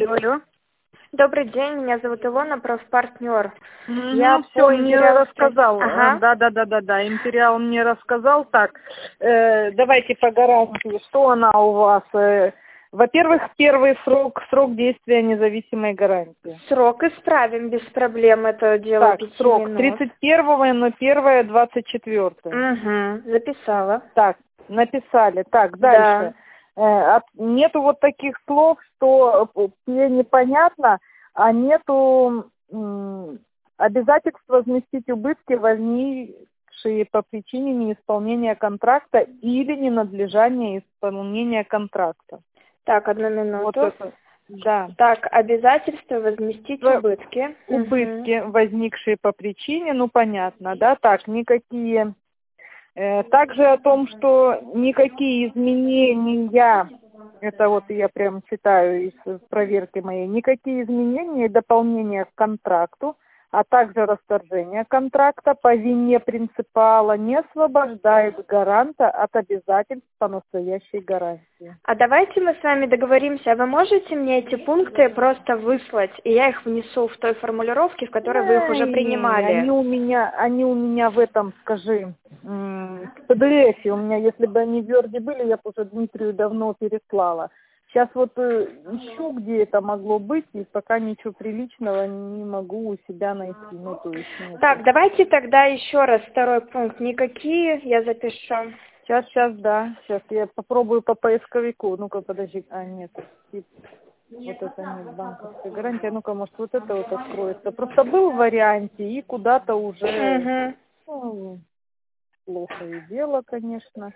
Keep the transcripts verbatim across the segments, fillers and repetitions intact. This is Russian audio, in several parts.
Алло, алло. Добрый день, меня зовут Илона, профпартнер. Ну, Я все, по мне Империал- рассказал. Ага. Да, да, да, да, да. Империал мне рассказал. Так, э, давайте по гарантии. Что она у вас? Э, во-первых, первый срок, срок действия независимой гарантии. Срок исправим без проблем, это дело Так, пяти срок минут. тридцать первого на первое двадцать четвёртое. Угу, записала. Так, написали. Так, дальше. Э, от- нету вот таких слов, что э, тебе непонятно, а нету м, обязательства возместить убытки, возникшие по причине неисполнения контракта или ненадлежания исполнения контракта. Так, одну Вот минуту. это, да. Так, обязательство возместить Во- убытки. Убытки, возникшие по причине, ну понятно, да, так, никакие. Э, Также о том, что никакие изменения, это вот я прям читаю из проверки моей, никакие изменения и дополнения к контракту, а также расторжение контракта по вине принципала не освобождает гаранта от обязательств по настоящей гарантии. А давайте мы с вами договоримся, а вы можете мне эти пункты просто выслать, и я их внесу в той формулировке, в которой вы их уже Ай, принимали? Они у меня, они у меня в этом, скажи, м, в пэ дэ эфе у меня, если бы они в Word были, я бы уже Дмитрию давно переслала. Сейчас вот э, ищу, где это могло быть, и пока ничего приличного не могу у себя найти. Ну, то есть, нет. Так, давайте тогда еще раз второй пункт. Никакие, я запишу. Сейчас, сейчас, да, сейчас я попробую по поисковику. Ну-ка, подожди, а нет, тип, вот это нет, банковская гарантия. Ну-ка, может, вот это вот откроется. Просто был в варианте, и куда-то уже, Угу. ну, плохо и дело, конечно.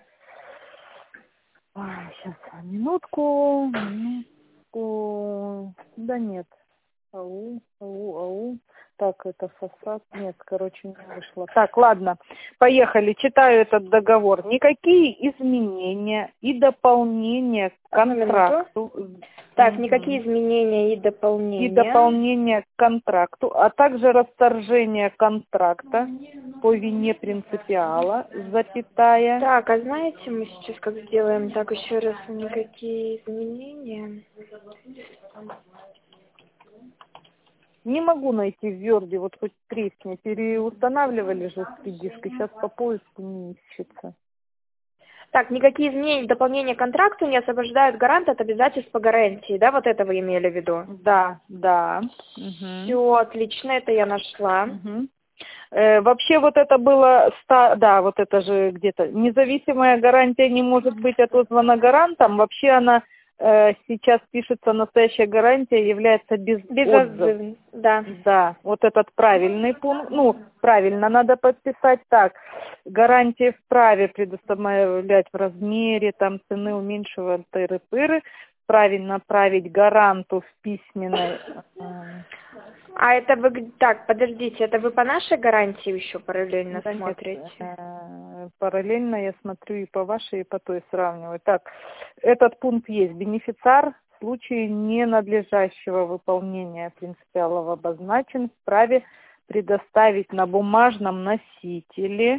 Сейчас, минутку, минутку. Да нет. Ау, ау, ау. Так, это фасад. Нет, короче, не вышло. Так, ладно. Поехали. Читаю этот договор. Никакие изменения и дополнения к Одну контракту. Так, Мгм. никакие изменения и дополнения. И дополнения к контракту, а также расторжение контракта по вине принципиала, запятая. Так, а знаете, мы сейчас как сделаем? Так, еще раз, никакие изменения. Не могу найти в Word, вот хоть тресни. Переустанавливали жесткий диск, и сейчас по поиску не ищется. Так, никакие изменения и дополнения к контракту не освобождают гаранта от обязательств по гарантии, да? Вот это вы имели в виду? Да, да. Мгм. Все, отлично, это я нашла. Мгм. Э, вообще вот это было, ста- да, вот это же где-то, независимая гарантия не может быть отозвана гарантом, вообще она э, сейчас пишется, настоящая гарантия является без отзыва. Безотзывно, да. Да, вот этот правильный пункт, ну, правильно надо подписать так. Гарантия вправе предоставлять в размере, там, цены уменьшивать тыры-пыры, правильно править гаранту в письменной. А это вы, г- так, подождите, это вы по нашей гарантии еще параллельно Да нет, смотрите? э, параллельно я смотрю и по вашей, и по той сравниваю. Так, этот пункт есть. Бенефициар в случае ненадлежащего выполнения принципиалов обозначен вправе предоставить на бумажном носителе,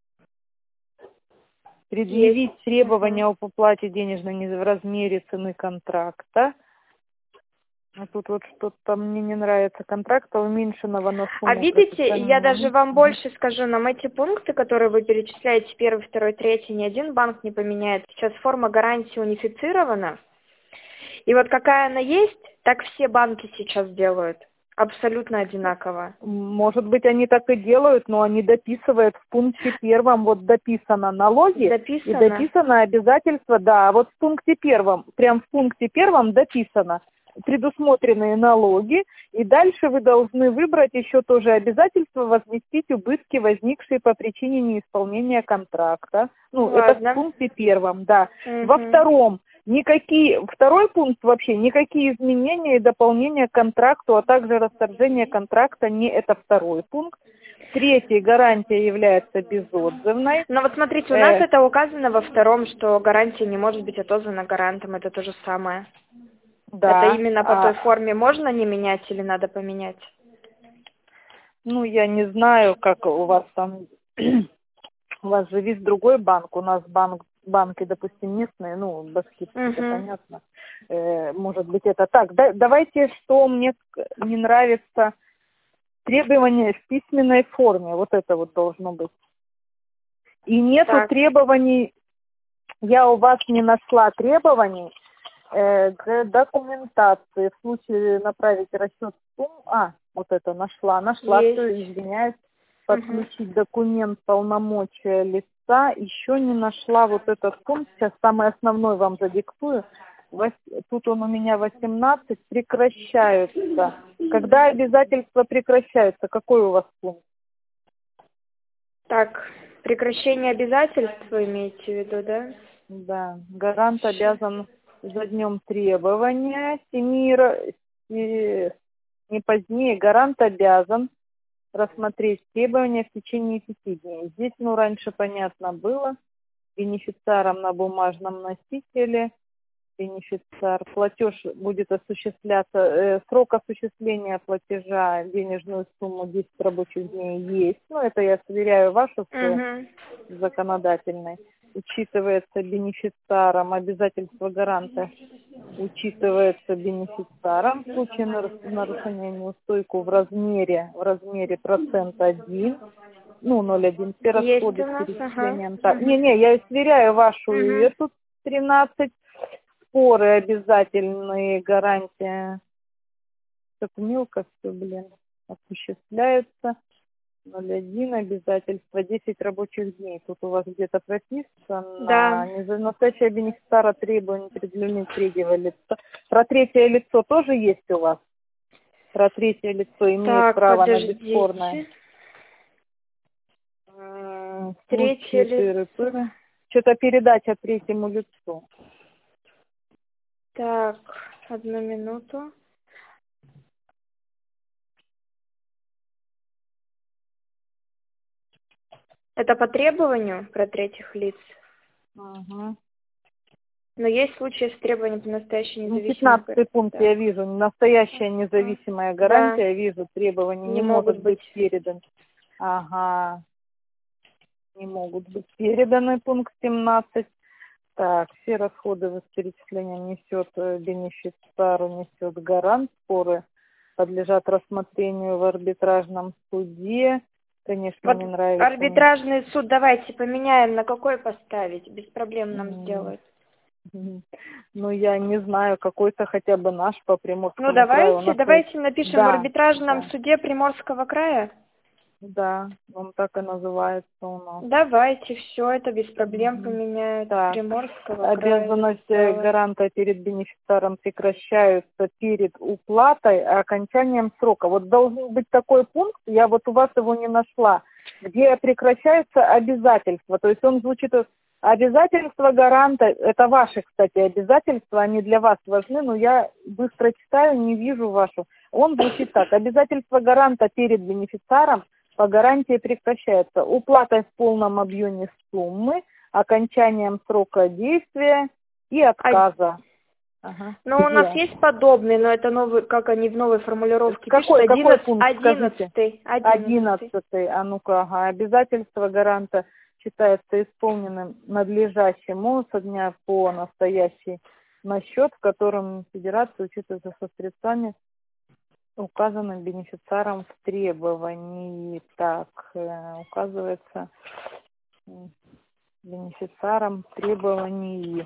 предъявить Есть. требования об уплате денежной не в размере цены контракта. А тут вот что-то мне не нравится. Контракта уменьшенного на сумму. А видите, я даже вам Мгм. больше скажу, нам эти пункты, которые вы перечисляете, первый, второй, третий, ни один банк не поменяет. Сейчас форма гарантии унифицирована. И вот какая она есть, так все банки сейчас делают. Абсолютно одинаково. Может быть, они так и делают, но они дописывают в пункте первом, вот дописано налоги, Записано? и дописано обязательства, да, вот в пункте первом, прям в пункте первом дописано предусмотренные налоги, и дальше вы должны выбрать еще тоже обязательство возместить убытки, возникшие по причине неисполнения контракта. Ну, это в Ладно. пункте первом, да. Мгм. Во втором, никакие, второй пункт вообще, никакие изменения и дополнения к контракту, а также расторжение контракта, не это второй пункт. Третий, гарантия является безотзывной. Но вот смотрите, у нас Э, это указано во втором, что гарантия не может быть отозвана гарантом, это то же самое. да, Это именно по той а, форме можно не менять или надо поменять? ну, я не знаю, как у вас там, у вас же весь другой банк, у нас банк банки, допустим, местные, ну, башкирские, это Угу. понятно. Э, может быть, это так. Да, давайте, что мне не нравится, требования в письменной форме, вот это вот должно быть. И нету Так. требований, я у вас не нашла требований э, к документации. В случае направить расчет сумм, а, вот это нашла, нашла, Есть. все, извиняюсь, Угу. подключить документ полномочия лица, еще не нашла вот этот пункт, сейчас самый основной вам задиктую. Вось- Тут он у меня восемнадцать, прекращаются. Когда обязательства прекращаются, какой у вас пункт? Так, прекращение обязательств вы имеете в виду, да? Да, гарант обязан за днем требования, семи, ра- э, не позднее, гарант обязан рассмотреть требования в течение пяти дней. Здесь, ну, раньше понятно было, бенефициаром на бумажном носителе, бенефициар, платеж будет осуществляться, э, срок осуществления платежа, денежную сумму десять рабочих дней есть, ну, это я сверяю вашу с Угу. законодательной. Учитывается бенефициаром обязательство гаранта, учитывается бенефициаром в случае нару- нарушения неустойку в размере, в размере процент один, ну, ноль целых один, все Есть расходы у с нас, ага. перечислением. Так, Угу. не-не, я сверяю вашу и Угу. эту тринадцать, споры обязательные, гарантия. Что-то мелко все, блин, осуществляется. ноль один обязательства, десять рабочих дней. Тут у вас где-то прописано. Да. Не за настоящее бенефициара требования предъявлены третьего лица. Про третье лицо тоже есть у вас? Про третье лицо имеет Так, право на бесспорное. подождите. М, В Третье случае лицо. тыры-пыры. Что-то передача третьему лицу. Так, одну минуту. Это по требованию про третьих лиц. Угу. Но есть случаи с требованием по настоящей Ну, независимой пятнадцатый гарантии. пункт я вижу. Настоящая независимая Да, гарантия, вижу, требования не не могут может быть быть. передан. Ага, не могут быть переданы, пункт семнадцать. Так, все расходы в перечисления несет э, бенефициар, несет гарант, споры подлежат рассмотрению в арбитражном суде. Конечно, Вот не нравится мне. арбитражный суд давайте поменяем, на какой поставить. Без проблем нам М, сделают. м. Ну, я не знаю, какой-то хотя бы наш по Ну Приморскому краю. У давайте, нас есть... давайте напишем в Да, арбитражном да, суде Приморского края. да, он так и называется у нас. Давайте, все это без проблем Мгм. поменяют. Так, Приморского края обязанности записала. гаранта перед бенефициаром прекращаются перед уплатой и окончанием срока. Вот должен быть такой пункт, я вот у вас его не нашла, где прекращаются обязательства. То есть он звучит, обязательства гаранта, это ваши, кстати, обязательства, они для вас важны, но я быстро читаю, не вижу вашу. Он звучит так, обязательства гаранта перед бенефициаром по гарантии прекращается уплатой в полном объеме суммы, окончанием срока действия и А, отказа. Ага. ну, у нас Где? есть подобный, но это новый, как они в новой формулировке пишут, Какой, какой одиннадцатый, пункт, скажите? одиннадцатый, одиннадцатый. Одиннадцатый. А ну-ка, ага. Обязательство гаранта считается исполненным надлежащим со дня по настоящий на счет, в котором Федерация учитывает за состязание указанным бенефициаром в требовании. Так, э, указывается м, бенефициаром в требовании.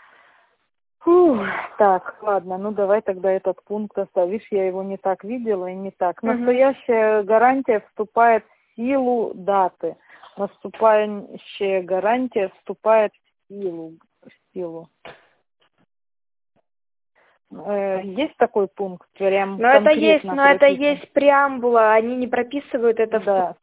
Фух, так, ладно, ну давай тогда этот пункт оставим. Видишь, я его не так видела и не так. Угу. Настоящая гарантия вступает в силу даты. Наступающая гарантия вступает в силу. В силу. Э, есть такой пункт, прям Но это есть, конкретно но это прописан? есть преамбула, они не прописывают это в Да,